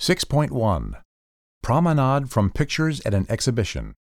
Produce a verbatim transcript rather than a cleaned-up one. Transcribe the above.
six point one. Promenade from pictures at an exhibition.